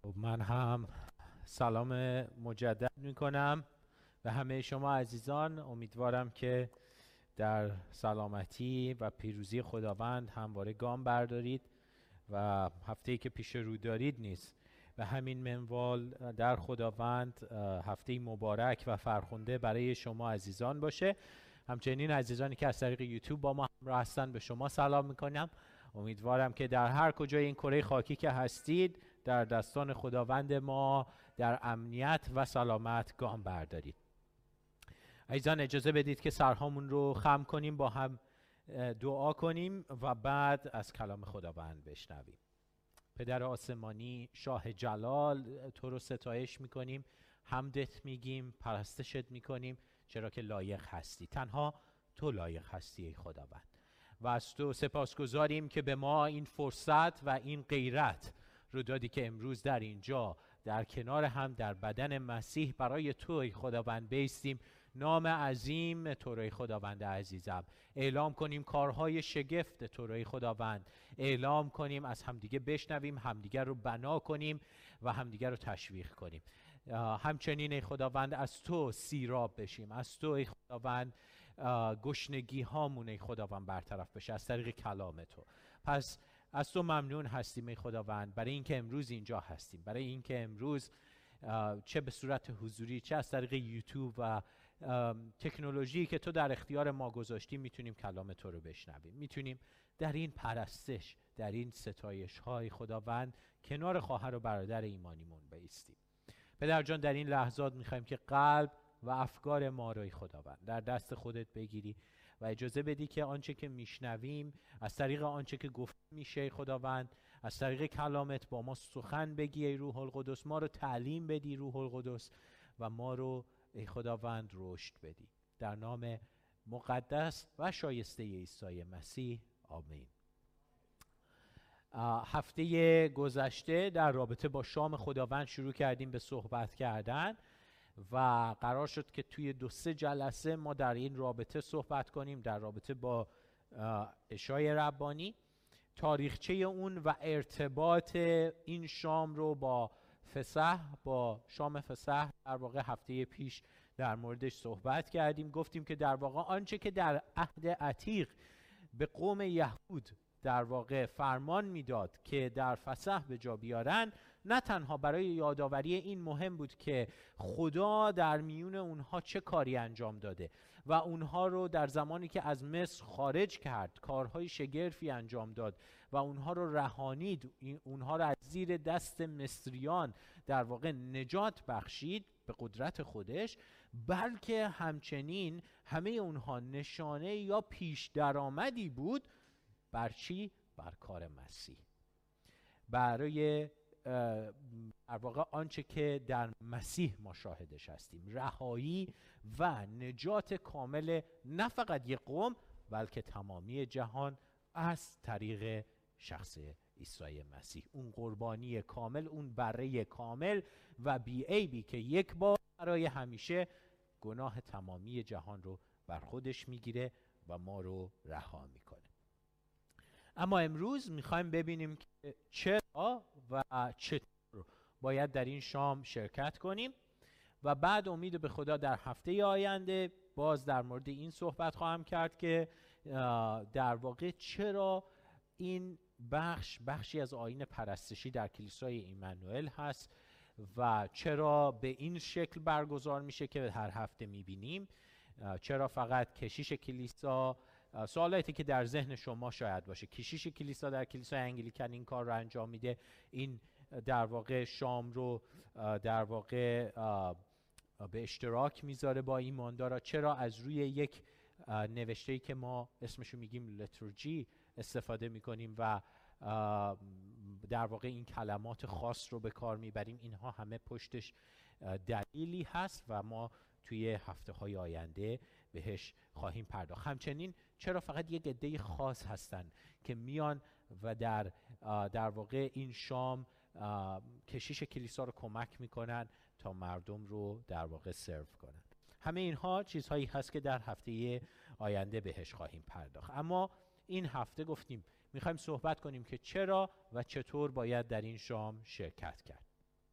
من هم سلام مجدد میکنم به همه شما عزیزان. امیدوارم که در سلامتی و پیروزی خداوند همواره گام بردارید و هفته‌ای که پیش رو دارید نیست به همین منوال در خداوند هفته مبارک و فرخنده برای شما عزیزان باشه. همچنین عزیزانی که از طریق یوتیوب با ما همراه هستن به شما سلام میکنم. امیدوارم که در هر کجای این کره خاکی که هستید در دستان خداوند ما در امنیت و سلامت گام بردارید. عزیزان اجازه بدید که سرهامون رو خم کنیم، با هم دعا کنیم و بعد از کلام خداوند بشنویم. پدر آسمانی، شاه جلال، تو رو ستایش میکنیم، حمدت میگیم، پرستشت میکنیم، چرا که لایق هستی. تنها تو لایق هستی ای خداوند، و از تو سپاسگزاریم که به ما این فرصت و این غیرت رو دادی که امروز در اینجا در کنار هم در بدن مسیح برای تو ای خداوند بایستیم، نام عظیم تو رو ای خداوند عزیزم اعلام کنیم، کارهای شگفت تو رو ای خداوند اعلام کنیم، از همدیگه بشنویم، همدیگه رو بنا کنیم و همدیگه رو تشویق کنیم. همچنین ای خداوند از تو سیراب بشیم، از تو ای خداوند گشنگی هامون ای خداوند برطرف بشه از طریق کلام تو. پس از تو ممنون هستیم ای خداوند برای اینکه امروز اینجا هستیم، برای اینکه امروز چه به صورت حضوری چه از طریق یوتیوب و تکنولوژی که تو در اختیار ما گذاشتی میتونیم کلام تو رو بشنویم، میتونیم در این پرستش، در این ستایش های خداوند کنار خواهر و برادر ایمانیمون بایستیم. پدر جان، در این لحظات میخوایم که قلب و افکار ما رو خداوند در دست خودت بگیری و اجازه بدی که آنچه که میشنویم از طریق آنچه که گفته میشه خداوند، از طریق کلامت با ما سخن بگی ای روح القدس، ما رو تعلیم بدی روح القدس و ما رو ای خداوند رشد بدی. در نام مقدس و شایسته عیسی مسیح آمین. هفته گذشته در رابطه با شام خداوند شروع کردیم به صحبت کردن و قرار شد که توی 2-3 جلسه ما در این رابطه صحبت کنیم، در رابطه با عشای ربانی، تاریخچه اون و ارتباط این شام رو با فسح، با شام فسح. در واقع هفته پیش در موردش صحبت کردیم، گفتیم که در واقع آنچه که در عهد عتیق به قوم یهود در واقع فرمان میداد که در فسح به جا بیارن، نه تنها برای یادآوری این مهم بود که خدا در میون اونها چه کاری انجام داده و اونها رو در زمانی که از مصر خارج کرد کارهای شگرفی انجام داد و اونها رو رهانید، اونها رو از زیر دست مصریان در واقع نجات بخشید به قدرت خودش، بلکه همچنین همه اونها نشانه یا پیش درآمدی بود بر چی؟ بر کار مسیح، برای در واقع آنچه که در مسیح ما شاهدش هستیم، رهایی و نجات کامل نه فقط یک قوم بلکه تمامی جهان از طریق شخص عیسی مسیح، اون قربانی کامل، اون بره کامل و بی عیبی که یک بار برای همیشه گناه تمامی جهان رو بر خودش میگیره و ما رو رها میکنه. اما امروز میخوایم ببینیم که چرا و چطور باید در این شام شرکت کنیم و بعد امید به خدا در هفته آینده باز در مورد این صحبت خواهم کرد که در واقع چرا این بخشی از آیین پرستشی در کلیسای ایمانوئل هست و چرا به این شکل برگزار میشه که هر هفته میبینیم. چرا فقط کشیش کلیسا، سوالاتی که در ذهن شما شاید باشه، کشیش کلیسا در کلیسای انگلیکن این کار رو انجام میده، این در واقع شام رو در واقع به اشتراک میذاره با ایماندارا، چرا از روی یک نوشته‌ای که ما اسمشو میگیم لیتورجی استفاده میکنیم و در واقع این کلمات خاص رو به کار میبریم. اینها همه پشتش دلیلی هست و ما توی هفته‌های آینده بهش خواهیم پرداخت. همچنین چرا فقط یک عده خاص هستن که میان و در واقع این شام کشیش کلیسا رو کمک میکنن تا مردم رو در واقع سرو کنن. همه اینها چیزهایی هست که در هفته آینده بهش خواهیم پرداخت. اما این هفته گفتیم میخوایم صحبت کنیم که چرا و چطور باید در این شام شرکت کرد.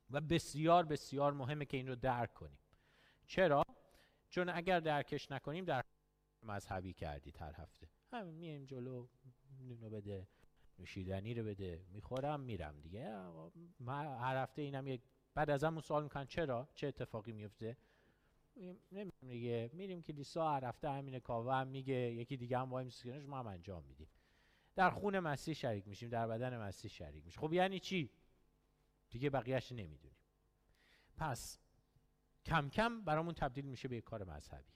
و بسیار بسیار مهمه که این رو درک کنیم. چرا؟ چون اگر درکش نکنیم در مذهبی کردید هر هفته همین میایم جلو، نونو بده، نوشیدنی رو بده، میخورم میرم دیگه. هر هفته اینم یک بعد از همون سوال میکنن چرا؟ چه اتفاقی میفته؟ نمیدونم دیگه، میریم کلیسا هر هفته همینه، کاوه هم میگه، یکی دیگه هم وای میسکنش، ما هم انجام میدیم. در خون مسیح شریک میشیم، در بدن مسیح شریک میشیم. خب یعنی چی؟ دیگه بقیه‌اش نمیدونیم. پس کم کم برامون تبدیل میشه به یک کار مذهبی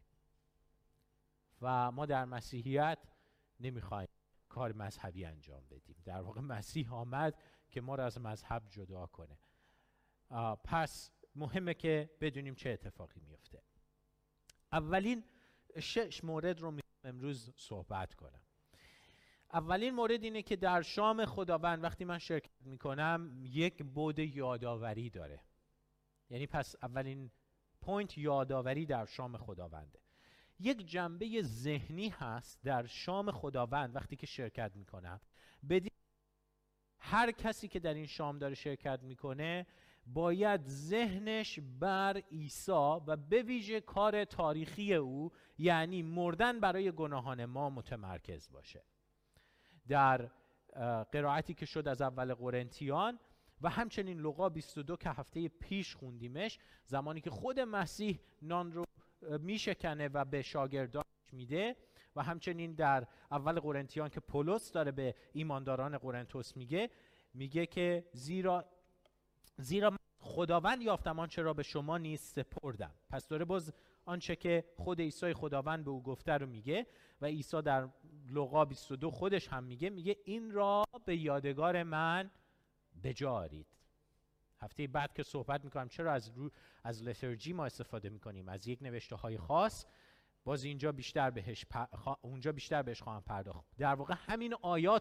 و ما در مسیحیت نمیخوایم کار مذهبی انجام بدیم. در واقع مسیح آمد که ما را از مذهب جدا کنه. پس مهمه که بدونیم چه اتفاقی میفته. اولین 6 مورد رو امروز صحبت کنم. اولین مورد اینه که در شام خداوند وقتی من شرکت میکنم یک بعد یادآوری داره. یعنی پس اولین پوینت یادآوری در شام خداونده. یک جنبه ذهنی هست در شام خداوند وقتی که شرکت میکنم. بدین هر کسی که در این شام داره شرکت میکنه باید ذهنش بر عیسی و به ویژه کار تاریخی او، یعنی مردن برای گناهان ما، متمرکز باشه. در قرائتی که شد از اول قرنتیان و همچنین لوقا 22 که هفته پیش خوندیمش، زمانی که خود مسیح نان رو میشکنه و به شاگردانش میده، و همچنین در اول قرنتیان که پولس داره به ایمانداران قرنتوس میگه که زیرا خداوند یافتم آنچه را به شما نیز سپردم. پس داره باز آنچه که خود عیسی خداوند به او گفته رو میگه و عیسی در لوقا 22 خودش هم میگه این را به یادگار من بجارید. هفته بعد که صحبت میکنم چرا از لیتورجی ما استفاده میکنیم، از یک نوشته های خاص، باز اینجا اونجا بیشتر بهش خواهم پرداخت. در واقع همین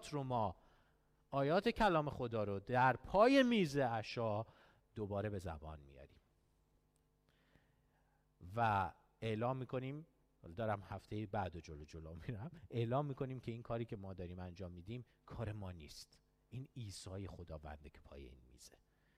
آیات کلام خدا رو در پای میز عشا دوباره به زبان میاریم و اعلام میکنیم، دارم هفته بعد جلو میرم، اعلام میکنیم که این کاری که ما داریم انجام میدیم کار ما نیست، این عیسی خداونده که پای این میزه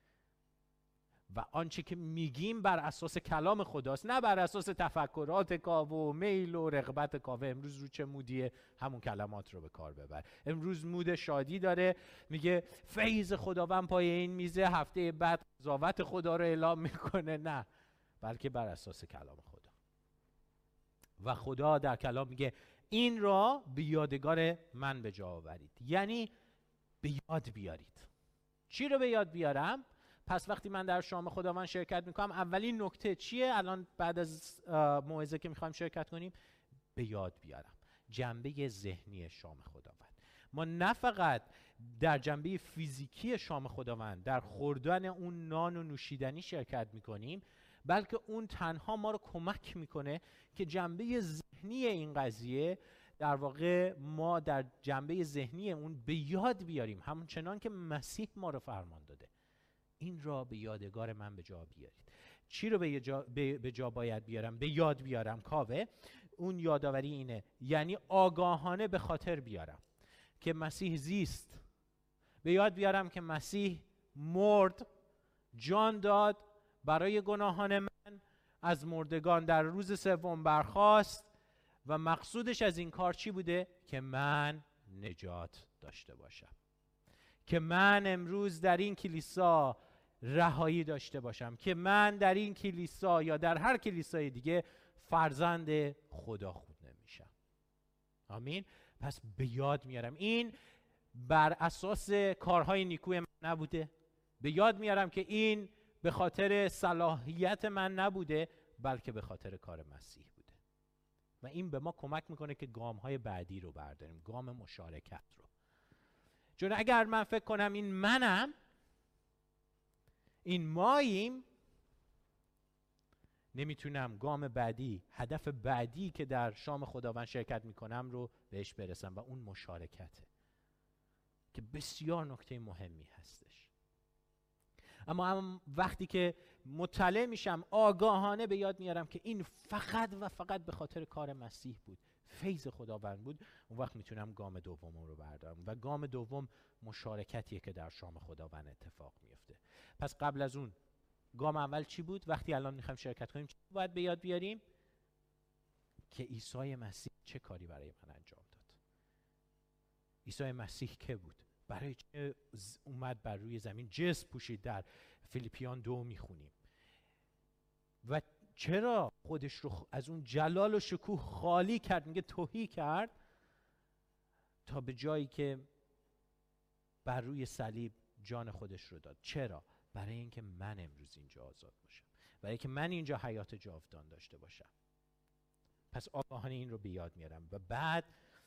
و آنچه که میگیم بر اساس کلام خداست، نه بر اساس تفکرات کاوه و میل و رغبت کاوه. امروز رو چه مودیه، همون کلمات رو به کار ببر. امروز مود شادی داره، میگه فیض خداوند پای این میزه، هفته بعد قضاوت خدا رو اعلام میکنه. نه، بلکه بر اساس کلام خدا. و خدا در کلام میگه این را به یادگار من به جا آورید، یعنی به یاد بیارید. چی رو به یاد بیارم؟ پس وقتی من در شام خداوند شرکت میکنم، اولین نکته چیه؟ الان بعد از موعظه که میخوایم شرکت کنیم، به یاد بیارم جنبه ذهنی شام خداوند. ما نه فقط در جنبه فیزیکی شام خداوند، در خوردن اون نان و نوشیدنی شرکت میکنیم، بلکه اون تنها ما رو کمک میکنه که جنبه ذهنی این قضیه، در واقع ما در جنبه ذهنی اون به یاد بیاریم، همون چنان که مسیح ما رو فرمان داده، این را به یادگار من به جا بیارید. چی رو به جا باید بیارم؟ به یاد بیارم کاوه. اون یادآوری اینه، یعنی آگاهانه به خاطر بیارم که مسیح زیست، به یاد بیارم که مسیح مرد، جان داد برای گناهان من، از مردگان در روز سوم برخاست و مقصودش از این کار چی بوده؟ که من نجات داشته باشم، که من امروز در این کلیسا رهایی داشته باشم، که من در این کلیسا یا در هر کلیسای دیگه فرزند خدا خونده میشم. آمین. پس به یاد میارم این بر اساس کارهای نیکوی من نبوده، به یاد میارم که این به خاطر صلاحیت من نبوده، بلکه به خاطر کار مسیح بوده. و این به ما کمک میکنه که گامهای بعدی رو برداریم، گام مشارکت رو. چون اگر من فکر کنم این منم، این ماییم، نمیتونم گام بعدی، هدف بعدی که در شام خداوند شرکت میکنم رو بهش برسم، و اون مشارکته که بسیار نکته مهمی هستش. اما وقتی که مطلع میشم، آگاهانه به یاد میارم که این فقط و فقط به خاطر کار مسیح بود، فیض خداوند بود، اون وقت میتونم گام دوم رو بردارم، و گام دوم مشارکتیه که در شام خداوند اتفاق میفته. پس قبل از اون گام اول چی بود؟ وقتی الان میخوایم شرکت کنیم چی باید به یاد بیاریم؟ که عیسی مسیح چه کاری برای من انجام داد. عیسی مسیح که بود؟ برای چه اومد بر روی زمین جسم پوشید؟ در فیلیپیان 2 میخونیم. و چرا خودش رو از اون جلال و شکوه خالی کرد، میگه تهی کرد، تا به جایی که بر روی صلیب جان خودش رو داد. چرا؟ برای اینکه من امروز اینجا آزاد باشم، برای اینکه من اینجا حیات جاودان داشته باشم. پس آگاهانه این رو به یاد میارم. و بعد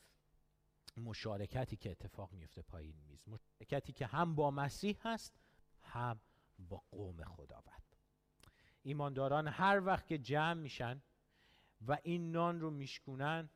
مشارکتی که اتفاق میفته پایین میز، مشارکتی که هم با مسیح هست هم با قوم خداوند. ایمانداران هر وقت که جمع میشن و این نان رو میشکونن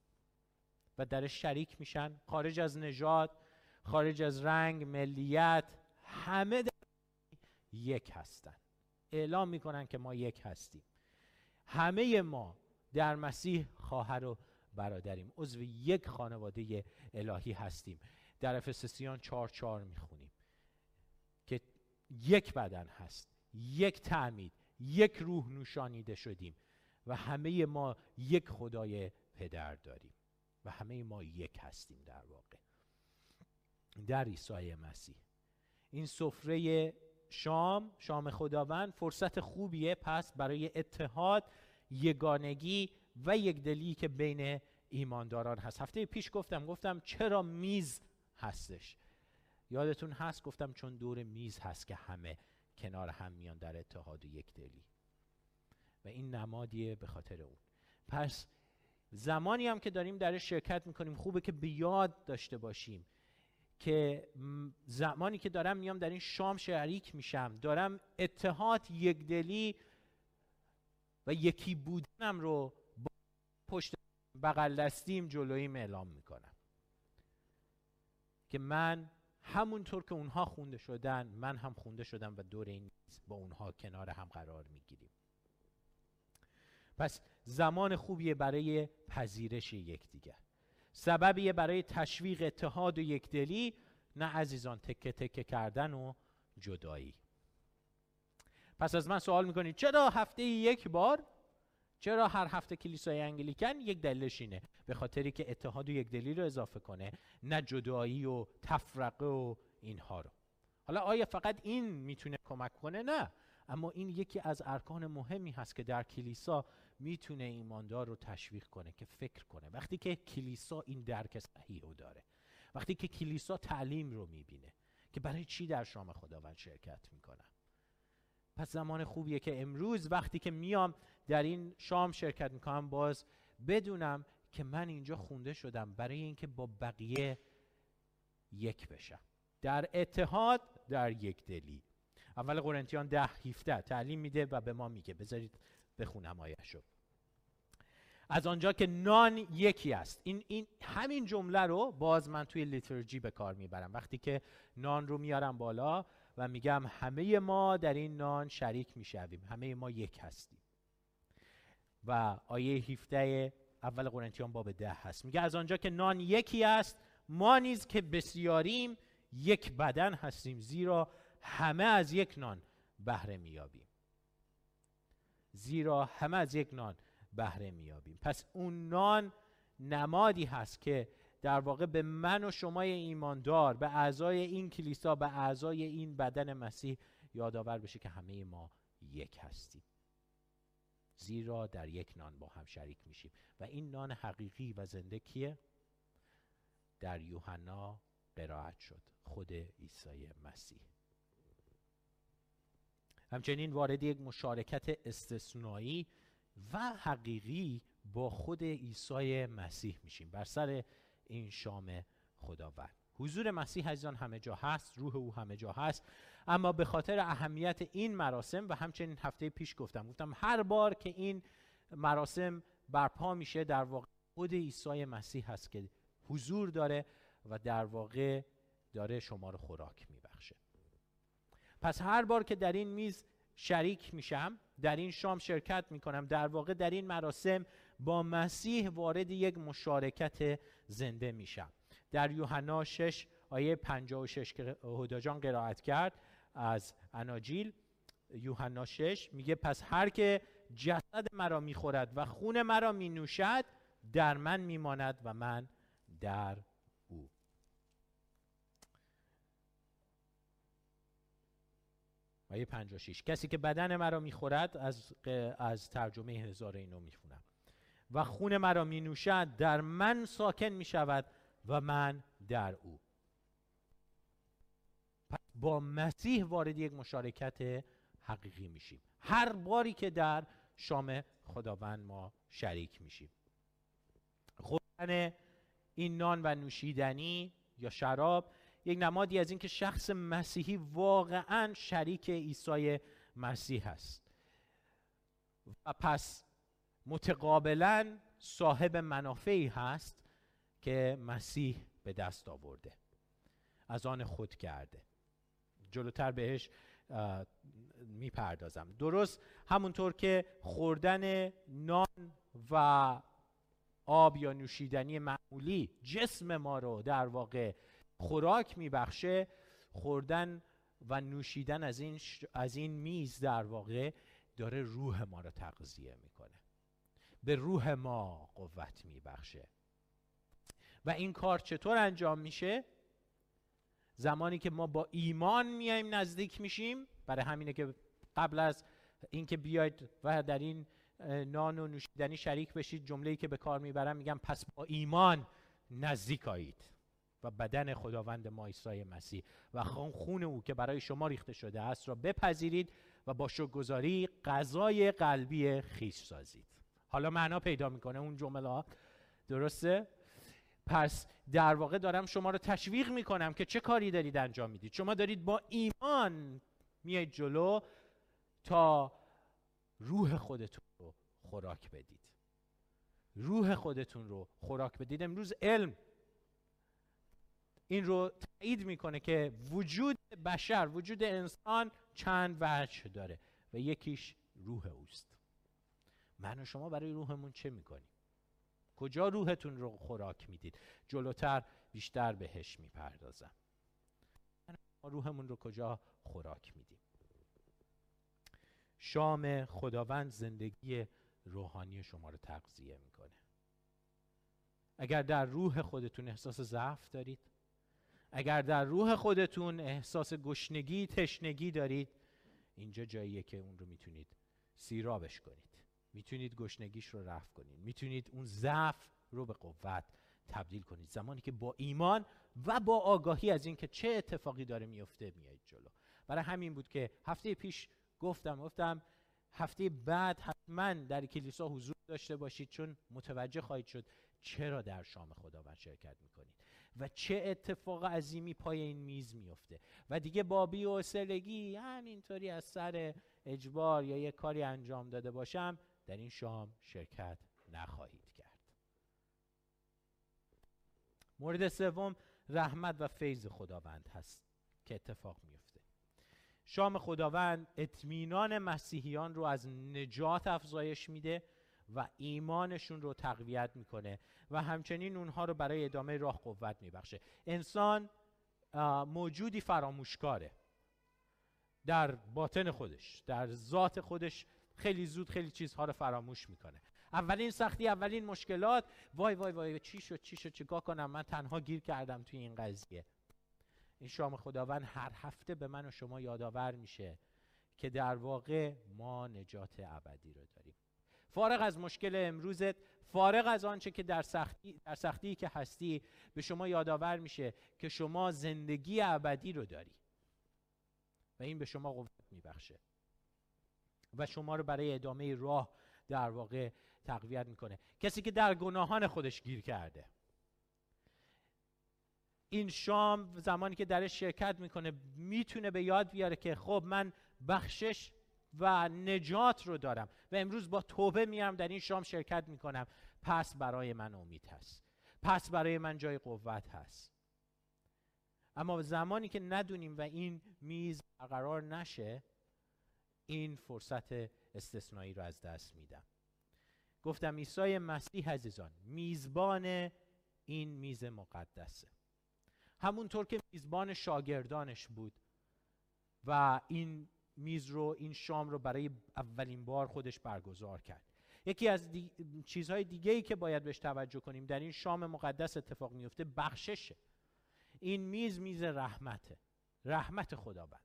و درش شریک میشن، خارج از نژاد، خارج از رنگ، ملیت، همه در یک هستن. اعلام میکنن که ما یک هستیم. همه ما در مسیح خواهر و برادریم، عضو یک خانواده الهی هستیم. در افسسیان 4:4 میخونیم که یک بدن هست، یک تعمید، یک روح نوشانیده شدیم و همه ما یک خدای پدر داریم و همه ما یک هستیم. در واقع در عیسی مسیح این سفره شام خداوند فرصت خوبیه پس برای اتحاد، یگانگی و یکدلی که بین ایمانداران هست. هفته پیش گفتم چرا میز هستش. یادتون هست گفتم چون دور میز هست که همه کنار هم میان در اتحاد و یکدلی، و این نمادیه به خاطر اون. پس زمانی هم که داریم در شرکت میکنیم خوبه که به یاد داشته باشیم که زمانی که دارم میام در این شام شریک میشم، دارم اتحاد، یکدلی و یکی بودنم رو با پشت بغل دستیم جلویم اعلام میکنم که من همونطور که اونها خونده شدن من هم خونده شدم و دور این با اونها کنار هم قرار میگیریم. پس زمان خوبیه برای پذیرش یکدیگر، سببیه برای تشویق اتحاد و یکدلی، نه عزیزان تکه تکه کردن و جدایی. پس از من سوال میکنید چرا هفته یک بار؟ چرا هر هفته کلیسای انگلیکن؟ یک دلیلش اینه، به خاطری که اتحاد و یکدلی رو اضافه کنه، نه جدایی و تفرقه و اینها رو. حالا آیا فقط این میتونه کمک کنه؟ نه، اما این یکی از ارکان مهمی هست که در کلیسا میتونه ایماندار رو تشویق کنه که فکر کنه. وقتی که کلیسا این درک صحیح رو داره، وقتی که کلیسا تعلیم رو میبینه که برای چی در شام خداوند شرکت میکنه، پس زمان خوبیه که امروز وقتی که میام در این شام شرکت میکنم باز بدونم که من اینجا خونده شدم برای اینکه با بقیه یک بشم، در اتحاد، در یکدلی. اول قرنتیان 10:17 تعلیم میده و به ما میگه، بذارید بخونم آیه‌شو. از آنجا که نان یکی است. این همین جمله رو باز من توی لیتورجی به کار میبرم وقتی که نان رو میارم بالا و میگم همه ما در این نان شریک میشویم، همه ما یک هستیم. و آیه 17 اول قرنتیان باب 10 هست، میگه از آنجا که نان یکی است ما نیز که بسیاریم یک بدن هستیم، زیرا همه از یک نان بهره میابیم. زیرا همه از یک نان بهره میابیم. پس اون نان نمادی هست که در واقع به من و شمای ایماندار، به اعضای این کلیسا، به اعضای این بدن مسیح یادآور بشه که همه ما یک هستیم، زیرا در یک نان با هم شریک میشیم. و این نان حقیقی و زنده کیه؟ در یوحنا قرائت شد، خود عیسی مسیح. همچنین وارد یک مشارکت استثنایی و حقیقی با خود عیسی مسیح میشیم بر سر این شام خداوند. حضور مسیح عزیزان همه جا هست، روح او همه جا هست، اما به خاطر اهمیت این مراسم و همچنین هفته پیش گفتم هر بار که این مراسم برپا میشه در واقع خود عیسی مسیح هست که حضور داره و در واقع داره شما رو خوراک میبخشه. پس هر بار که در این میز شریک میشم، در این شام شرکت میکنم، در واقع در این مراسم با مسیح وارد یک مشارکت زنده میشم. در یوحنا 6 آیه 56 که هدا جان قرائت کرد از اناجیل، یوحنا 6 میگه پس هر که جسد مرا میخورد و خون مرا مینوشد در من میماند و من در او. آیه 56 کسی که بدن مرا میخورد، از ترجمه هزار اینو میخونم، و خون مرا مینوشد در من ساکن میشود و من در او. پس با مسیح وارد یک مشارکت حقیقی میشیم هر باری که در شام خداوند ما شریک میشیم. خوردن این نان و نوشیدنی یا شراب یک نمادی از این که شخص مسیحی واقعا شریک عیسی مسیح است و پس متقابلا صاحب منافعی هست که مسیح به دست آورده، از آن خود کرده. جلوتر بهش میپردازم. درست همونطور که خوردن نان و آب یا نوشیدنی معمولی جسم ما رو در واقع خوراک میبخشه، خوردن و نوشیدن از این میز در واقع داره روح ما رو تغذیه میکنه، به روح ما قوت میبخشه. و این کار چطور انجام میشه؟ زمانی که ما با ایمان میایم نزدیک میشیم. برای همینه که قبل از اینکه بیاید و در این نان و نوشیدنی شریک بشید، جمله‌ای که به کار میبرم میگم پس با ایمان نزدیک آیید و بدن خداوند ما عیسی مسیح و خون او که برای شما ریخته شده است را بپذیرید و با شکرگزاری غذای قلبی خویش سازید. حالا معنا پیدا میکنه اون جمله، درسته؟ پس در واقع دارم شما رو تشویق میکنم که چه کاری دارید انجام میدید. شما دارید با ایمان میاید جلو تا روح خودتون رو خوراک بدید. روح خودتون رو خوراک بدید. امروز علم این رو تایید میکنه که وجود بشر، وجود انسان چند وجه داره و یکیش روح اوست. من و شما برای روحمون چه میکنیم؟ کجا روحتون رو خوراک میدید؟ جلوتر بیشتر بهش میپردازم. ما روحمون رو کجا خوراک میدیم؟ شام خداوند زندگی روحانی شما رو تغذیه میکنه. اگر در روح خودتون احساس ضعف دارید، اگر در روح خودتون احساس گشنگی، تشنگی دارید، اینجا جاییه که اون رو میتونید سیرابش کنید، میتونید گشنگیش رو رفع کنید، میتونید اون ضعف رو به قوت تبدیل کنید. زمانی که با ایمان و با آگاهی از این که چه اتفاقی داره میفته میایید جلو. برای همین بود که هفته پیش گفتم هفته بعد حتما در کلیسا حضور داشته باشید، چون متوجه خواهید شد چرا در شام خداوند شرکت میکنید و چه اتفاق عظیمی پای این میز میفته و دیگه با بی‌حوصلگی همینطوری از سر اجبار یا یک کاری انجام داده باشم در این شام شرکت نخواهید کرد. مورد سوم رحمت و فیض خداوند هست که اتفاق میفته. شام خداوند اطمینان مسیحیان رو از نجات افزایش میده و ایمانشون رو تقویت میکنه و همچنین اونها رو برای ادامه راه قوت میبخشه. انسان موجودی فراموشکاره در باطن خودش، در ذات خودش. خیلی زود خیلی چیزها رو فراموش میکنه. اولین سختی، اولین مشکلات، وای وای وای چی شد چیکار کنم، من تنها گیر کردم توی این قضیه. این شام خداوند هر هفته به من و شما یادآور میشه که در واقع ما نجات ابدی رو داریم. فارغ از مشکل امروزت، فارغ از آنچه که در سختی که هستی، به شما یادآور میشه که شما زندگی ابدی رو داری و این به شما قوت میبخشه و شما رو برای ادامه راه در واقع تقویت میکنه. کسی که در گناهان خودش گیر کرده، این شام زمانی که درش شرکت میکنه میتونه به یاد بیاره که خب من بخشش و نجات رو دارم و امروز با توبه میام در این شام شرکت میکنم، پس برای من امید هست، پس برای من جای قوت هست. اما زمانی که ندونیم و این میز برقرار نشه، این فرصت استثنایی رو از دست میدم. گفتم عیسی مسیح عزیزان میزبان این میز مقدسه، همونطور که میزبان شاگردانش بود و این میز رو، این شام رو برای اولین بار خودش برگزار کرد. یکی از چیزهای دیگه‌ای که باید بهش توجه کنیم در این شام مقدس اتفاق میفته بخششه. این میز رحمته، رحمت خداوند.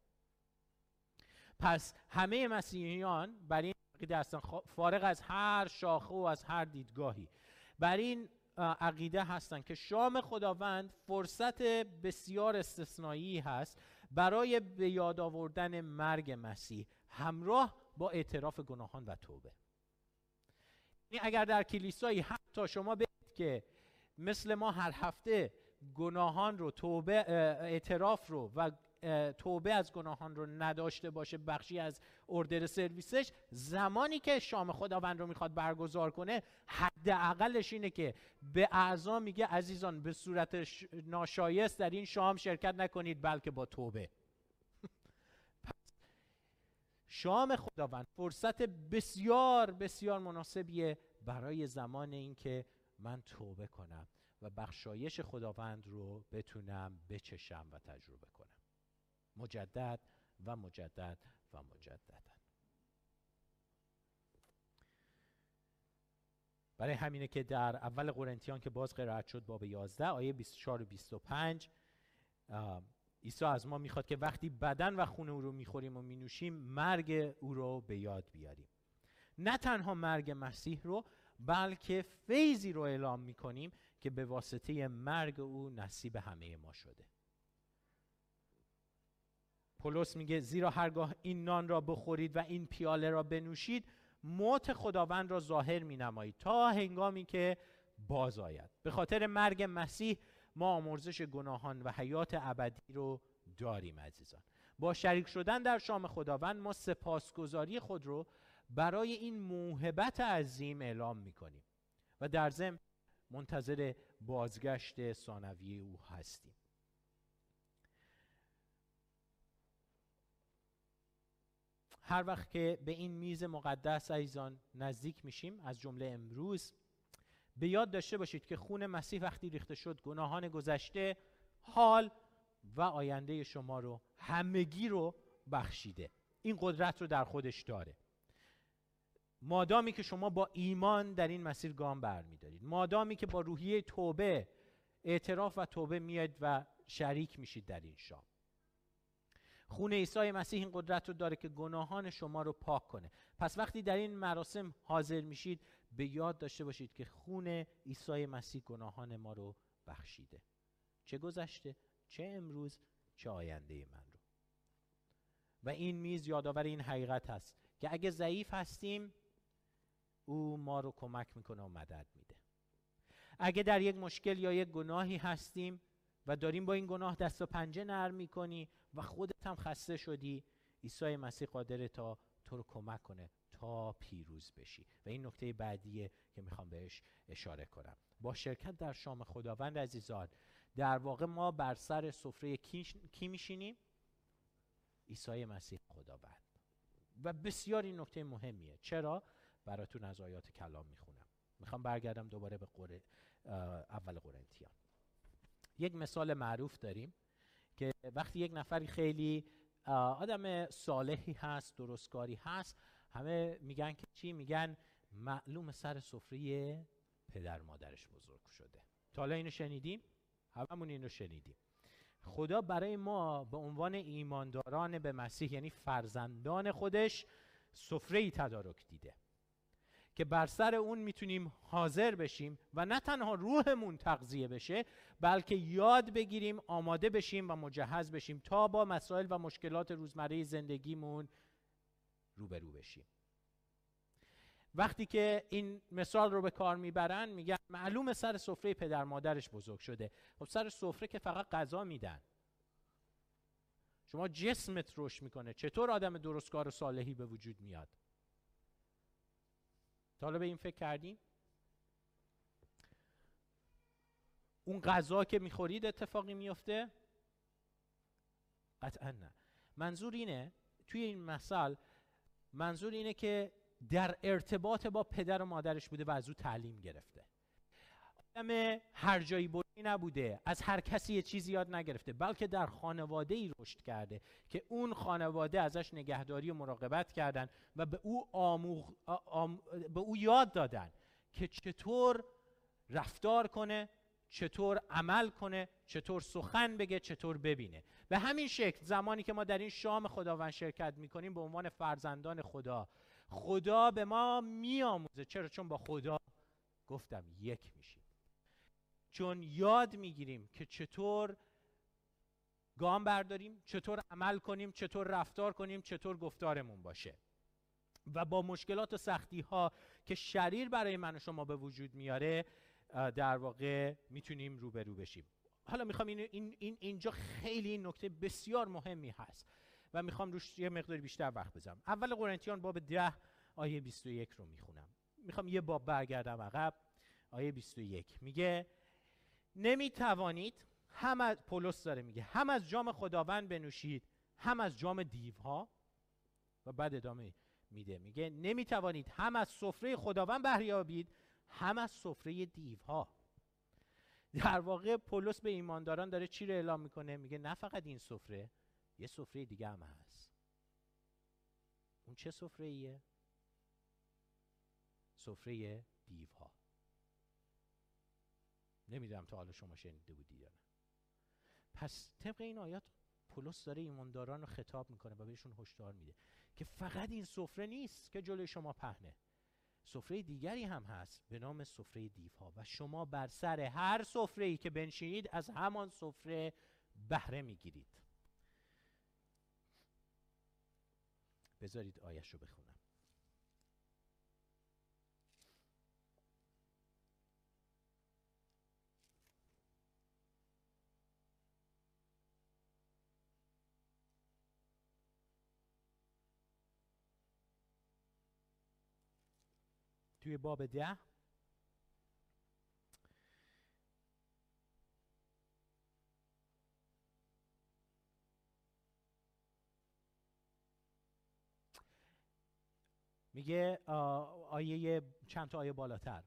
پس همه مسیحیان بر این عقیده هستن، فارغ از هر شاخه و از هر دیدگاهی، بر این عقیده هستن که شام خداوند فرصت بسیار استثنایی هست برای به یاد آوردن مرگ مسیح همراه با اعتراف گناهان و توبه. یعنی اگر در کلیسایی حتی شما بگید که مثل ما هر هفته گناهان رو اعتراف رو و توبه از گناهان رو نداشته باشه، بخشی از اردر سرویسش، زمانی که شام خداوند رو میخواد برگزار کنه حداقلش اینه که به اعضا میگه عزیزان به صورت ناشایست در این شام شرکت نکنید بلکه با توبه. شام خداوند فرصت بسیار بسیار مناسبیه برای زمان اینکه من توبه کنم و بخشایش خداوند رو بتونم بچشم و تجربه کنم، مجدد و مجدد و مجددا. برای همینه که در اول قرنتیان که باز قرائت شد باب 11 آیه 24 و 25 عیسی از ما میخواد که وقتی بدن و خون او رو میخوریم و مینوشیم مرگ او رو به یاد بیاریم. نه تنها مرگ مسیح رو بلکه فیضی رو اعلام میکنیم که به واسطه مرگ او نصیب همه ما شده. پولس میگه زیرا هرگاه این نان را بخورید و این پیاله را بنوشید موت خداوند را ظاهر مینمایید تا هنگامی که باز آید. به خاطر مرگ مسیح ما آمرزش گناهان و حیات ابدی رو داریم عزیزان. با شریک شدن در شام خداوند ما سپاسگزاری خود رو برای این موهبت عظیم اعلام میکنیم و در ضمن منتظر بازگشت ثانویه او هستیم. هر وقت که به این میز مقدس عزیزان نزدیک میشیم، از جمله امروز، به یاد داشته باشید که خون مسیح وقتی ریخته شد گناهان گذشته، حال و آینده شما رو همگی رو بخشیده. این قدرت رو در خودش داره. مادامی که شما با ایمان در این مسیر گام برمی‌دارید، مادامی که با روحیه توبه، اعتراف و توبه میاد و شریک میشید در این شام. خون عیسی مسیح این قدرت رو داره که گناهان شما رو پاک کنه. پس وقتی در این مراسم حاضر میشید به یاد داشته باشید که خون عیسی مسیح گناهان ما رو بخشیده، چه گذشته، چه امروز، چه آینده من رو. و این میز یادآور این حقیقت هست که اگه ضعیف هستیم او ما رو کمک میکنه و مدد میده. اگه در یک مشکل یا یک گناهی هستیم و داریم با این گناه دست و پنجه نرم میکنی و خودت هم خسته شدی، عیسی مسیح قادره تا تو رو کمک کنه تا پیروز بشی. و این نکته بعدیه که میخوام بهش اشاره کنم. با شرکت در شام خداوند عزیزان، در واقع ما بر سر سفره کی میشینیم؟ عیسی مسیح خداوند. و بسیار این نکته مهمیه. چرا؟ براتون از آیات کلام میخونم. میخوام برگردم دوباره به اول قرنتیان. یک مثال معروف داریم که وقتی یک نفری خیلی آدم صالحی هست، درستکاری هست، همه میگن که چی؟ میگن معلوم سر سفره پدر مادرش بزرگ شده. تا حالا اینو شنیدیم؟ هممون اینو شنیدیم. خدا برای ما به عنوان ایمانداران به مسیح، یعنی فرزندان خودش، سفره‌ای تدارک دیده که بر سر اون میتونیم حاضر بشیم و نه تنها روحمون تغذیه بشه بلکه یاد بگیریم، آماده بشیم و مجهز بشیم تا با مسائل و مشکلات روزمره زندگیمون روبرو بشیم. وقتی که این مثال رو به کار میبرن میگن معلومه سر سفره پدر مادرش بزرگ شده. خب سر سفره که فقط غذا میدن، شما جسمت رشد میکنه، چطور آدم درستکار و صالحی به وجود میاد؟ تا حالا به این فکر کردین؟ اون غذا که میخورید اتفاقی میفته؟ قطعا نه. منظور اینه، توی این مثال منظور اینه که در ارتباط با پدر و مادرش بوده و از او تعلیم گرفته. آدم هر جایی بری نبوده، از هر کسی یه چیزی یاد نگرفته، بلکه در خانواده‌ای رشد کرده که اون خانواده ازش نگهداری و مراقبت کردن و به او یاد دادن که چطور رفتار کنه، چطور عمل کنه، چطور سخن بگه، چطور ببینه. به همین شکل زمانی که ما در این شام خداوند شرکت میکنیم به عنوان فرزندان خدا به ما میآموزه. چرا؟ چون با خدا گفتم یک میشیم، چون یاد میگیریم که چطور گام برداریم، چطور عمل کنیم، چطور رفتار کنیم، چطور گفتارمون باشه. و با مشکلات و سختی ها که شریر برای من و شما به وجود میاره در واقع میتونیم روبرو بشیم. حالا میخوام اینجا خیلی این نکته بسیار مهمی هست و میخوام روش یه مقداری بیشتر وقت بذارم. اول قرنتیان باب 10 آیه 21 رو میخونم. میخوام یه باب برگردم عقب. آیه 21 میگه نمیتوانید پولس داره میگه هم از جام خداوند بنوشید هم از جام دیوها. و بعد ادامه میگه نمیتوانید هم از سفره خداوند بهره یابید هم از سفره دیوها. در واقع پولس به ایمانداران داره چی رو اعلام میکنه؟ میگه نه فقط این سفره، یه سفره دیگه هم هست. اون چه سفره ایه؟ سفره دیوها. نمیدونم تا حالا شما شنیده بودی یا نه. پس طبق این آیات پولس داره ایمانداران رو خطاب میکنه و بهشون هشدار میده که فقط این سفره نیست که جلوی شما پهنه، سفره دیگری هم هست به نام سفره دیوها و شما بر سر هر سفره‌ای که بنشینید از همان سفره بهره میگیرید. بذارید آیه‌شو رو بخونم. توی باب 10 میگه آیه چند تا آیه بالاتر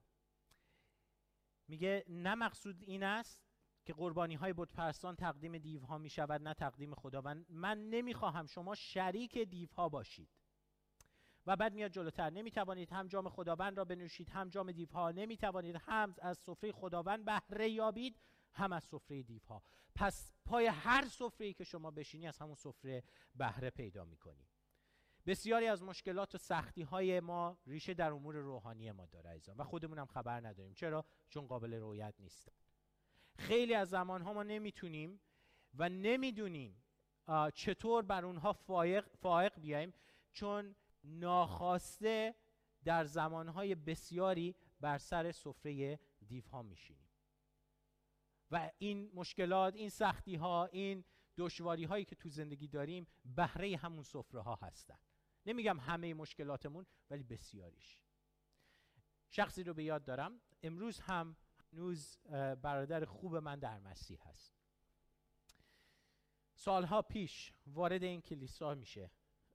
میگه نه مقصود این است که قربانی های بت پرستان تقدیم دیوها می شود نه تقدیم خداوند. من نمیخواهم شما شریک دیوها باشید. و بعد میاد جلوتر نمیتوانید هم جام خداوند را بنوشید هم جام دیوها، نمیتوانید هم از سفره خداوند بهره یابید هم از سفره دیوها. پس پای هر سفره‌ای که شما بشینی از همون سفره بهره پیدا میکنی. بسیاری از مشکلات و سختی های ما ریشه در امور روحانی ما داره عزیزان و خودمون هم خبر نداریم. چرا؟ چون قابل رؤیت نیستن. خیلی از زمانها ما نمیتونیم و نمیدونیم چطور بر اونها فائق بیاییم، چون ناخواسته در زمانهای بسیاری بر سر سفره دیوها میشینیم و این مشکلات، این سختی ها، این دشواری هایی که تو زندگی داریم بهره همون سفره ها هستن. نمیگم همه مشکلاتمون ولی بسیاریش. شخصی رو به یاد دارم امروز هم هنوز برادر خوب من در مسیح هست. سالها پیش وارد این کلیسا میشه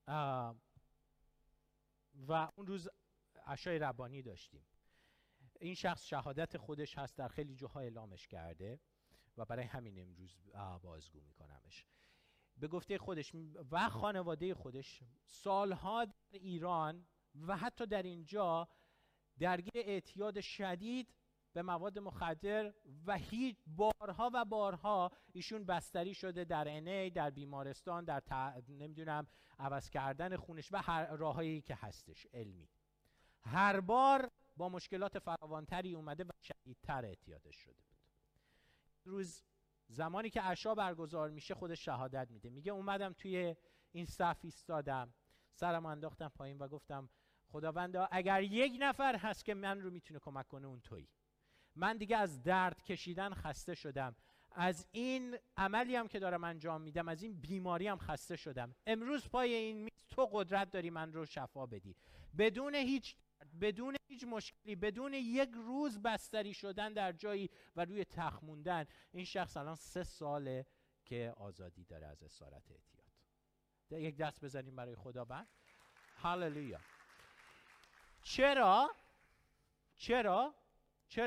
و اون روز عشای ربانی داشتیم. این شخص شهادت خودش هست، در خیلی جاها اعلامش کرده و برای همین امروز بازگو میکنمش. به گفته خودش و خانواده خودش سالها در ایران و حتی در اینجا درگیر اعتیاد شدید به مواد مخدر و هیچ بارها ایشون بستری شده در انی، در بیمارستان، در نمیدونم عوض کردن خونش و هر راهایی که هستش علمی. هر بار با مشکلات فراوانتری اومده و شدیدتر اعتیادش شده بود. روز زمانی که عشا برگزار میشه خودش شهادت میده. میگه اومدم توی این صف ایستادم، سرم انداختم پایین و گفتم خداوندا اگر یک نفر هست که من رو میتونه کمک کنه اون تویی. من دیگه از درد کشیدن خسته شدم، از این عملی هم که دارم انجام میدم، از این بیماری هم خسته شدم. امروز پای این میز تو قدرت داری من رو شفا بدی، بدون هیچ مشکلی، بدون یک روز بستری شدن در جایی و روی تخت موندن. این شخص الان 3 ساله که آزادی داره از اسارت اعتیاد. یک دست بزنیم برای خداوند. هاللویا. چرا؟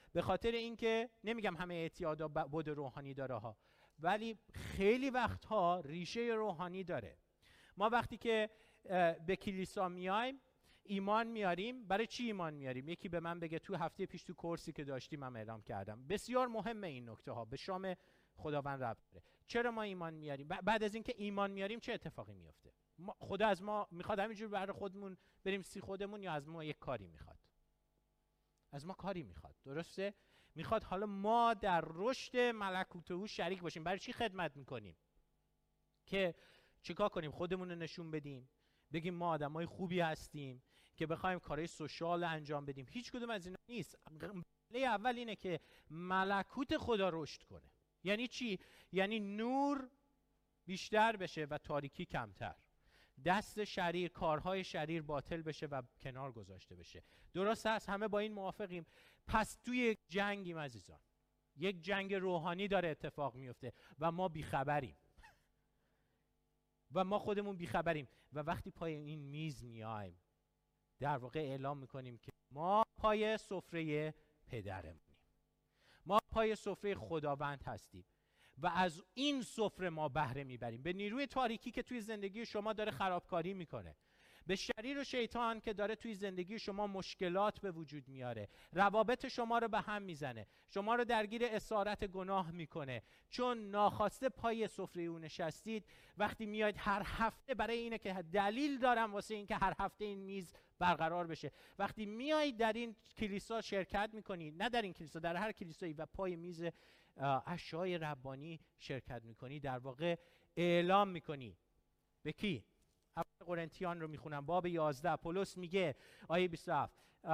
به خاطر اینکه نمیگم همه اعتیادا بود روحانی داره ها، ولی خیلی وقتها ریشه روحانی داره. ما وقتی که به کلیسا میایم ایمان میاریم، برای چی ایمان میاریم؟ یکی به من بگه، تو هفته پیش تو کورسی که داشتیم من اعلام کردم، بسیار مهمه این نکته ها، به شام خداوند ربط داره. چرا ما ایمان میاریم؟ بعد از اینکه ایمان میاریم چه اتفاقی میفته؟ خدا از ما میخواد همینجور برای خودمون بریم سی خودمون، یا از ما یک کاری میخواد؟ از ما کاری میخواد، درسته؟ میخواد حالا ما در رشد ملکوت او شریک باشیم. برای چی خدمت میکنیم؟ که چیکار کنیم؟ خودمون رو نشون بدیم، بگیم ما آدمای خوبی هستیم، که بخوایم کارهای سوشال انجام بدیم. هیچ کدوم از اینا نیست. قبله اول اینه که ملکوت خدا رشد کنه. یعنی چی؟ یعنی نور بیشتر بشه و تاریکی کمتر، دست شریر، کارهای شریر باطل بشه و کنار گذاشته بشه. درست هست؟ همه با این موافقیم؟ پس توی یک جنگیم عزیزان، یک جنگ روحانی داره اتفاق میفته و ما بیخبریم و ما خودمون بیخبریم. و وقتی پای این میز میایم در واقع اعلام میکنیم که ما پای سفره پدرمونیم، ما پای سفره خداوند هستیم و از این سفره ما بهره میبریم. به نیروی تاریکی که توی زندگی شما داره خرابکاری میکنه، به شریر و شیطان که داره توی زندگی شما مشکلات به وجود میاره، روابط شما رو به هم میزنه، شما رو درگیر اسارت گناه میکنه، چون ناخواسته پای سفره او نشستید. وقتی میاید هر هفته، برای اینه که دلیل دارم واسه این که هر هفته این میز برقرار بشه، وقتی میاید در این کلیسا شرکت میکنید، نه در این کلیسا، در هر کلیسایی، و پای میز عشای ربانی شرکت میکنی، در واقع اعلام میکنی به کی؟ اول قرنتیان رو میخونم، باب 11. پولس میگه آیه 27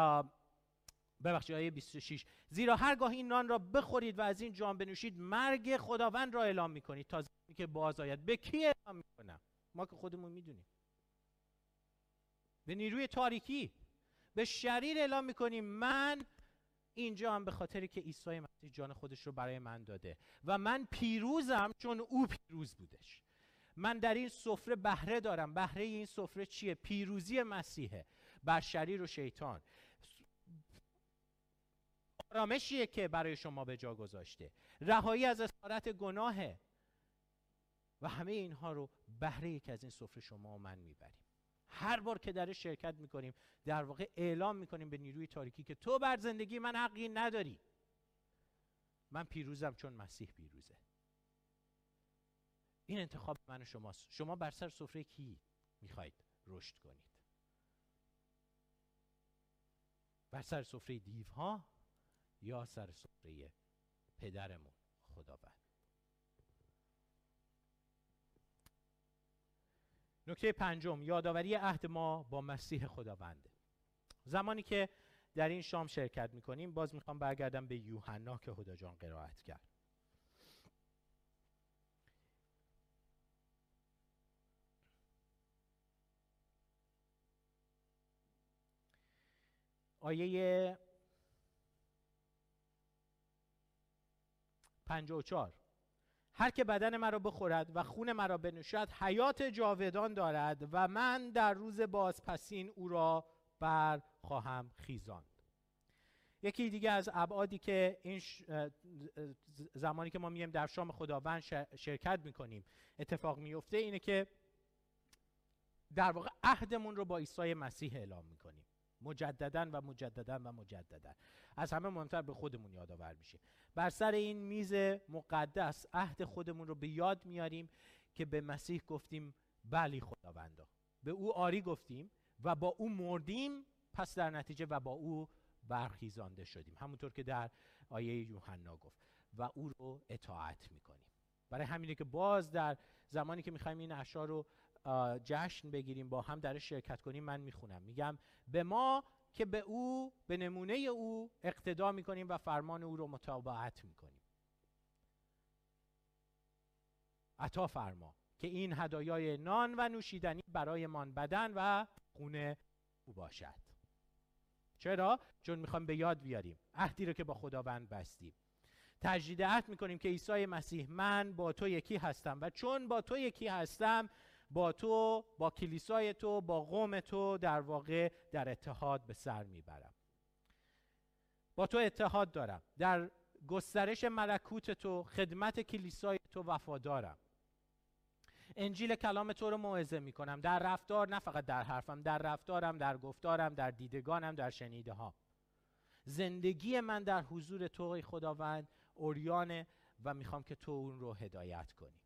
آیه 26: زیرا هرگاه این نان را بخورید و از این جام بنوشید مرگ خداوند را اعلام میکنید تا زمانی که باز آید. به کی اعلام میکنم؟ ما که خودمون میدونیم. به نیروی تاریکی، به شریر اعلام میکنیم من اینجا هم به خاطری که عیسی مسیح جان خودش رو برای من داده و من پیروزم چون او پیروز بودش. من در این سفره بهره دارم. بهره این سفره چیه؟ پیروزی مسیحه بر شریر و شیطان، آرامشیه که برای شما به جا گذاشته، رهایی از اسارت گناهه، و همه اینها رو بهره که از این سفره شما و من میبریم. هر بار که در شرکت میکنیم در واقع اعلام میکنیم به نیروی تاریکی که تو بر زندگی من حقی نداری، من پیروزم چون مسیح پیروزه. این انتخاب من و شماست. شما بر سر سفره کی میخواید رشد کنید؟ بر سر سفره دیوها یا سر سفره پدرمون خداوند؟ نکته پنجم، یادآوری عهد ما با مسیح خداونده. زمانی که در این شام شرکت میکنیم، باز میخوام برگردم به یوحنا که خدا جان قرائت کرد. آیه 54: هر که بدن مرا بخورد و خون مرا بنوشد حیات جاودان دارد و من در روز بازپسین او را بر خواهم خیزاند. یکی دیگه از ابعادی که این زمانی که ما میایم در شام خداوند شرکت میکنیم اتفاق میفته اینه که در واقع عهدمون رو با عیسی مسیح اعلام میکنیم، مجدداً و مجدداً و مجدداً. از همه مهمتر به خودمون یادآور میشه. بر سر این میز مقدس عهد خودمون رو به یاد میاریم که به مسیح گفتیم بلی خداوندا، به او آری گفتیم و با او مردیم، پس در نتیجه و با او برخیزانده شدیم، همونطور که در آیه یوحنا گفت، و او رو اطاعت میکنیم. برای همینه که باز در زمانی که میخوایم این عشا رو جشن بگیریم، با هم درش شرکت کنیم، من میخونم، میگم به ما که به او، به نمونه او اقتدا میکنیم و فرمان او رو متابعت میکنیم. عطا فرما که این هدایای نان و نوشیدنی برایمان بدن و خون او باشد. چرا؟ چون میخوام به یاد بیاریم عهدی رو که با خداوند بستیم. تجدید عهد میکنیم که عیسی مسیح من با تو یکی هستم و چون با تو یکی هستم، با تو، با کلیسای تو، با قوم تو در واقع در اتحاد به سر میبرم. با تو اتحاد دارم، در گسترش ملکوت تو، خدمت کلیسای تو وفادارم. انجیل کلام تو رو موعظه میکنم، در رفتار، نه فقط در حرفم، در رفتارم، در گفتارم، در دیدگانم، در شنیده ها. زندگی من در حضور تو ای خداوند عریانه و میخوام که تو اون رو هدایت کنی.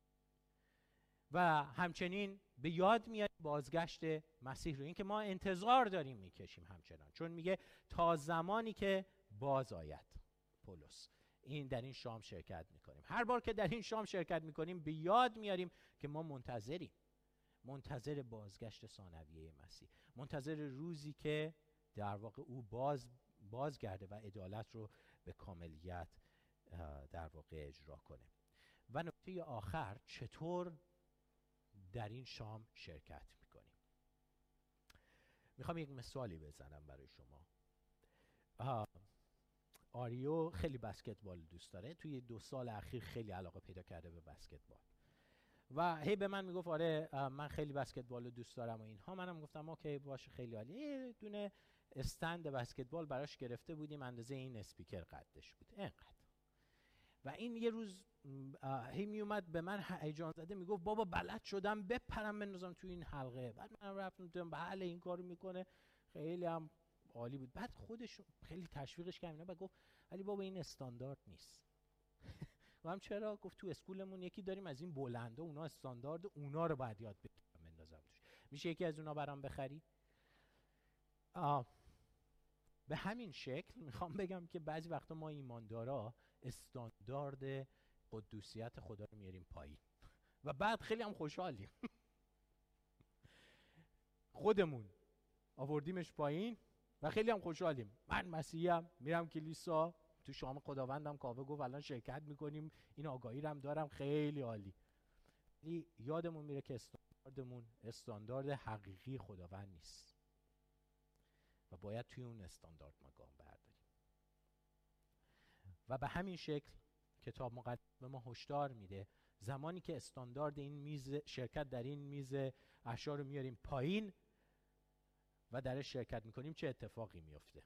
و همچنین به یاد میاری بازگشت مسیح رو، این که ما انتظار داریم میکشیم همچنان، چون میگه تا زمانی که باز آید. پولس این در این شام شرکت میکنیم. هر بار که در این شام شرکت میکنیم به یاد میاریم که ما منتظر بازگشت ثانویه مسیح، منتظر روزی که در واقع او بازگرده و عدالت رو به کاملیت در واقع اجرا کنه. و نکته آخر، چطور در این شام شرکت میکنیم. میخوام یک مثالی بزنم برای شما. آریو خیلی بسکتبال دوست داره، توی 2 سال اخیر خیلی علاقه پیدا کرده به بسکتبال و هی به من میگفت آره من خیلی بسکتبال رو دوست دارم و اینها. منم گفتم اوکی باشه خیلی عالی. یه دونه استند بسکتبال براش گرفته بودیم، اندازه این اسپیکر قدش بود، اینقدر. و این یه روز هی می اومد به من هیجان زده میگفت بابا بلد شدم بپرم بندازم توی این حلقه. بعد من رفتم دیدم بله این کارو میکنه، خیلی هم عالی بود. بعد خودش خیلی تشویقش کردم، بعد گفت ولی بابا این استاندارد نیست. گفتم چرا؟ گفت تو اسکولمون یکی داریم از این بلنده، اونا استاندارد، اونا رو باید یاد بگیرم بندازم توش. میشه یکی از اونا برام بخری؟ به همین شکل میخوام بگم که بعضی وقتا ما ایماندارا استاندارد قدوسیت خدا رو میاریم پایین و بعد خیلی هم خوشحالیم. خودمون آوردیمش پایین و خیلی هم خوشحالیم. من مسیحیم، میرم کلیسا، تو شام خداوندم کاوه گفت الان شرکت میکنیم، این آگاهی رو هم دارم، خیلی عالی. ولی یادمون میره که استانداردمون استاندارد حقیقی خداوند نیست و باید توی اون استاندارد ما گام برداریم. و به همین شکل کتاب مقدس به ما هشدار میده زمانی که استاندارد این میز شرکت در این میز عشا رو میاریم پایین و درش شرکت میکنیم چه اتفاقی میفته.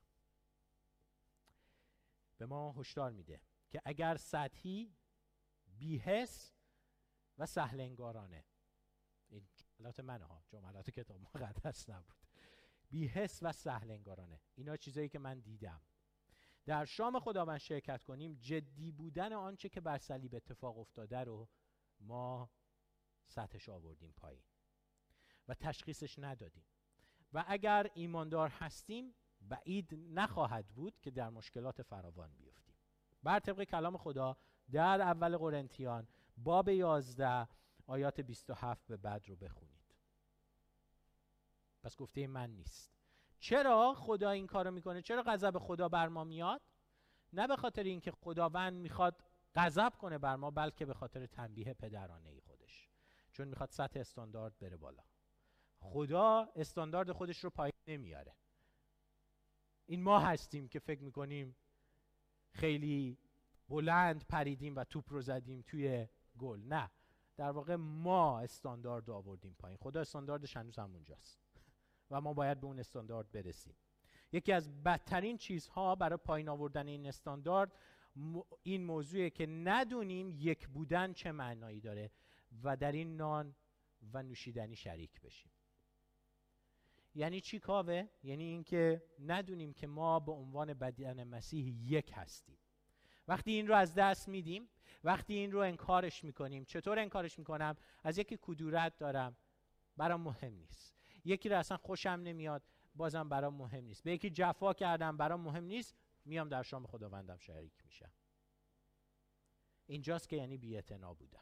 به ما هشدار میده که اگر سطحی، بی‌حس و سهل انگارانه، این جملات منه ها، جملات کتاب مقدس نبود، بی‌حس و سهل انگارانه، اینا چیزایی که من دیدم، در شام خداوند شرکت کنیم، جدی بودن آنچه که بر صلیب اتفاق افتاده رو ما سطحش آوردیم پایین و تشخیصش ندادیم. و اگر ایماندار هستیم بعید نخواهد بود که در مشکلات فراوان بیفتیم. بر طبق کلام خدا در اول قرنتیان باب 11 آیات 27 به بعد رو بخونید. پس گفته من نیست. چرا خدا این کارو میکنه؟ چرا غضب خدا بر ما میاد؟ نه به خاطر اینکه خداوند میخواد غضب کنه بر ما، بلکه به خاطر تنبیه پدرانه ای خودش، چون میخواد سطح استاندارد بره بالا. خدا استاندارد خودش رو پایین نمیاره. این ما هستیم که فکر میکنیم خیلی بلند پریدیم و توپ رو زدیم توی گل. نه، در واقع ما استاندارد رو آوردیم پایین. خدا استانداردش هنوز همونجاست و ما باید به اون استاندارد برسیم. یکی از بدترین چیزها برای پایین آوردن این استاندارد این موضوعه که ندونیم یک بودن چه معنایی داره و در این نان و نوشیدنی شریک بشیم. یعنی چی کاوه؟ یعنی اینکه ندونیم که ما به عنوان بدن مسیح یک هستیم. وقتی این رو از دست میدیم، وقتی این رو انکارش میکنیم. چطور انکارش میکنم؟ از یکی کدورت دارم، برام مهم نیست. یکی رو اصلا خوشم نمیاد، بازم برام مهم نیست. به یکی جفا کردم، برام مهم نیست، میام در شام خداوندم شریک میشم. اینجاست که یعنی بی‌اعتنا بودم.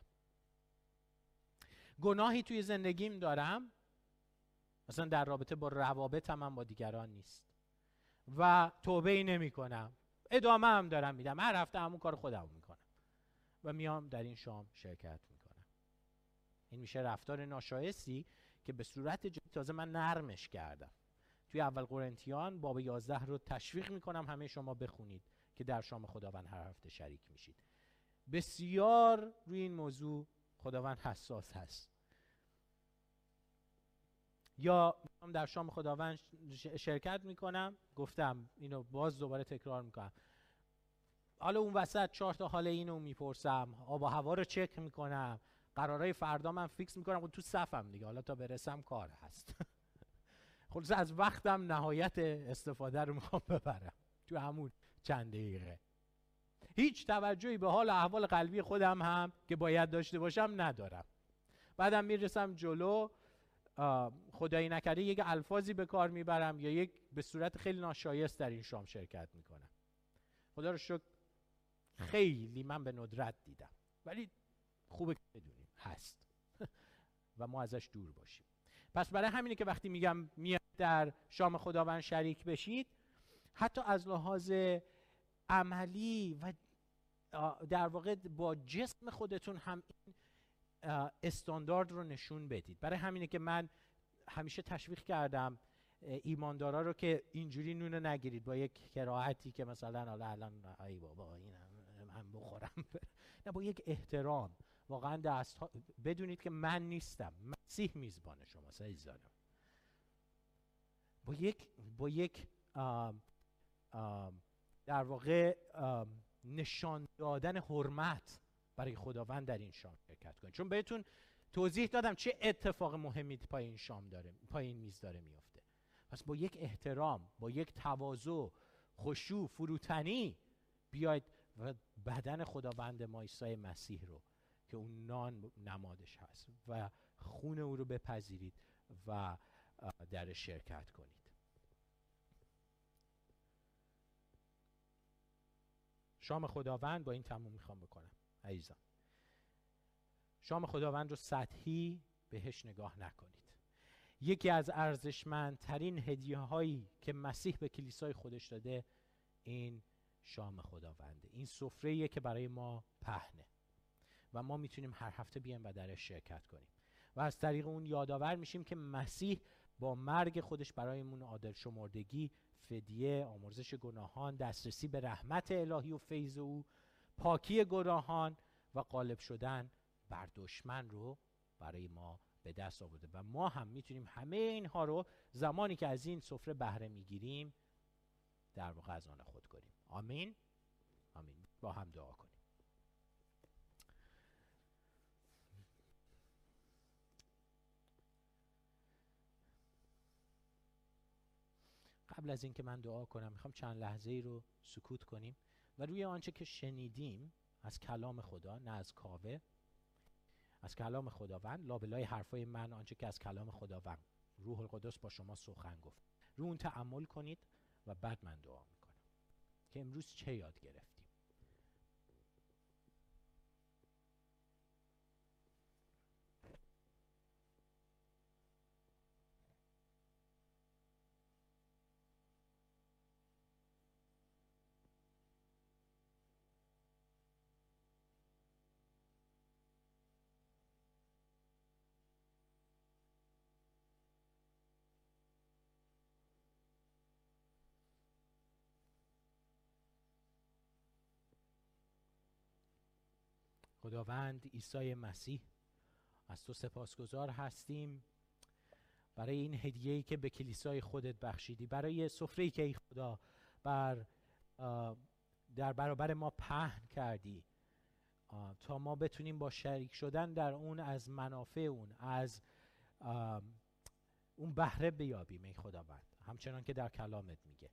گناهی توی زندگیم دارم، مثلا در رابطه با روابطم هم با دیگران نیست و توبه‌ای نمی‌کنم، ادامه هم دارم میدم، هر هفته همون کار خودم میکنم و میام در این شام شرکت میکنم. این میشه رفتار ناشایستی که به صورت تازه من نرمش کردم. توی اول قرنتیان باب 11 رو تشویق میکنم همه شما بخونید که در شام خداوند هر هفته شریک میشید. بسیار روی این موضوع خداوند حساس هست. یا در شام خداوند شرکت میکنم، گفتم اینو باز دوباره تکرار میکنم، حالا اون وسط 4 تا حال اینو میپرسم، آب و هوا رو چک میکنم، قرارهای فردا من فیکس میکنم و تو صفم دیگه، حالا تا برسم کار هست. خلاص از وقتم نهایت استفاده رو میخوام ببرم تو همون چند دقیقه. هیچ توجهی به حال احوال قلبی خودم هم که باید داشته باشم ندارم. بعدم میرسم جلو، خدایی نکرده یک الفاظی به کار میبرم یا یک به صورت خیلی ناشایست در این شام شرکت میکنم. خدا رو شکر خیلی من به ندرت دیدم، ولی خوبه که بدونیم هست و ما ازش دور باشیم. پس برای همینه که وقتی میگم میاد در شام خداوند شریک بشید، حتی از لحاظ عملی و در واقع با جسم خودتون هم این استاندارد رو نشون بدید. برای همینه که من همیشه تشویق کردم ایماندارا رو که اینجوری نونو نگیرید با یک کراهتی که مثلا حالا الان ای بابا این هم بخورم. نه، با یک احترام واقعا دست بدونید که من نیستم، مسیح میزبان شماست عزیزانم. با یک در واقع نشان دادن حرمت برای خداوند در این شام شرکت کنید. چون بهتون توضیح دادم چه اتفاق مهمی پای این شام داره، پای این میز داره میفته. پس با یک احترام، با یک تواضع، خشوع، فروتنی بیاید و بدن خداوند ما عیسی مسیح رو که اون نان نمادش هست و خون او رو بپذیرید و در شرکت کنید. شام خداوند با این تموم میخوام بکنم عزیزان. شام خداوند رو سطحی بهش نگاه نکنید. یکی از ارزشمندترین هدیه هایی که مسیح به کلیسای خودش داده این شام خداونده. این سفره‌ایه که برای ما پهنه و ما میتونیم هر هفته بیایم و درش شرکت کنیم و از طریق اون یادآور میشیم که مسیح با مرگ خودش برایمون عادل شمردگی، فدیه، آمرزش گناهان، دسترسی به رحمت الهی و فیض او، پاکی گناهان و غالب شدن بر دشمن رو برای ما به دست آورده و ما هم میتونیم همه اینها رو زمانی که از این سفره بهره میگیریم در واقع از آن خود کنیم. آمین. آمین. با هم دعا کنیم. قبل از اینکه من دعا کنم میخوام چند لحظه ای رو سکوت کنیم و روی آنچه که شنیدیم از کلام خدا، نه از کاوه، از کلام خداوند، لابلای حرفای من آنچه که از کلام خداوند روح القدس با شما سخن گفت، رو اون تأمل کنید و بعد من دعا میکنم که امروز چه یاد گرفتیم. خداوند عیسی مسیح، از تو سپاسگزار هستیم برای این هدیه‌ای که به کلیسای خودت بخشیدی، برای سفره‌ای که ای خدا در برابر ما پهن کردی تا ما بتونیم با شریک شدن در اون از منافع اون، از اون بهره بیابیم ای خداوند، همچنان که در کلامت میگه.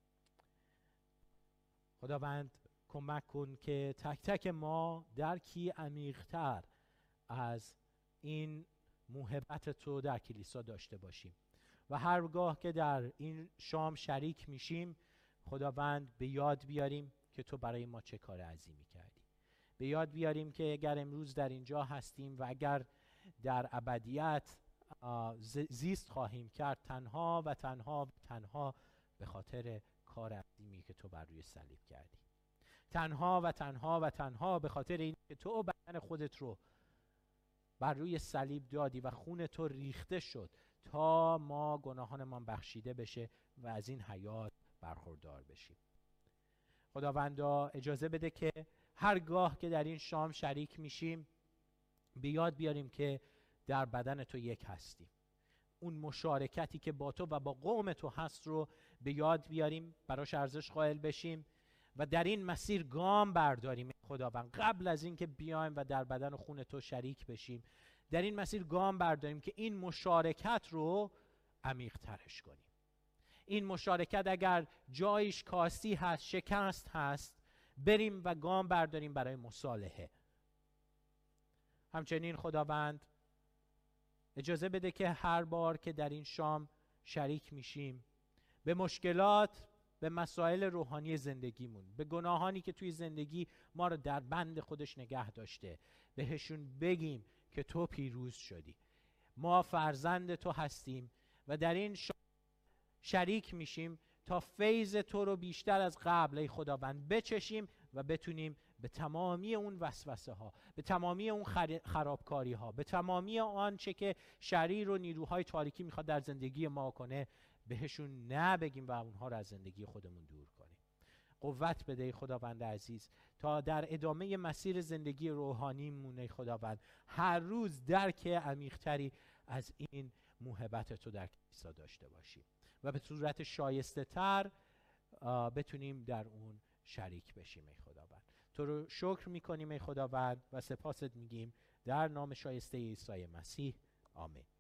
خداوند کمک کن که تک تک ما درکی عمیق‌تر از این محبت تو در کلیسا داشته باشیم و هرگاه که در این شام شریک میشیم خداوند به یاد بیاریم که تو برای ما چه کار عظیمی کردی. به یاد بیاریم که اگر امروز در اینجا هستیم و اگر در ابدیت زیست خواهیم کرد تنها و تنها و تنها به خاطر کار عظیمی که تو بر روی صلیب کردی. تنها و تنها و تنها به خاطر این که تو بدن خودت رو بر روی صلیب دادی و خون تو ریخته شد تا ما گناهانمان بخشیده بشه و از این حیات برخوردار بشیم. خداوندا اجازه بده که هرگاه که در این شام شریک میشیم به یاد بیاریم که در بدن تو یک هستیم اون مشارکتی که با تو و با قوم تو هست رو به یاد بیاریم، براش ارزش قائل بشیم و در این مسیر گام برداریم خداوند. قبل از اینکه بیایم و در بدن و خون تو شریک بشیم، در این مسیر گام برداریم که این مشارکت رو عمیق ترش کنیم. این مشارکت اگر جایش کاستی هست، شکست هست، بریم و گام برداریم برای مصالحه. همچنین خداوند اجازه بده که هر بار که در این شام شریک میشیم به مشکلات، به مسائل روحانی زندگیمون، به گناهانی که توی زندگی ما رو در بند خودش نگه داشته، بهشون بگیم که تو پیروز شدی، ما فرزند تو هستیم و در این شام شریک میشیم تا فیض تو رو بیشتر از قبل ای خداوند بچشیم و بتونیم به تمامی اون وسوسه ها، به تمامی اون خرابکاری ها، به تمامی آنچه که شریر و نیروهای تاریکی میخواد در زندگی ما کنه بهشون نبگیم و اونها رو از زندگی خودمون دور کنیم. قوت بده ای خداوند عزیز تا در ادامه مسیر زندگی روحانیمون ای خداوند هر روز درک عمیق‌تری از این موهبت تو در کلیسا داشته باشیم و به صورت شایسته تر بتونیم در اون شریک بشیم ای خداوند. تو رو شکر میکنیم ای خداوند و سپاست میگیم در نام شایسته عیسی مسیح. آمین.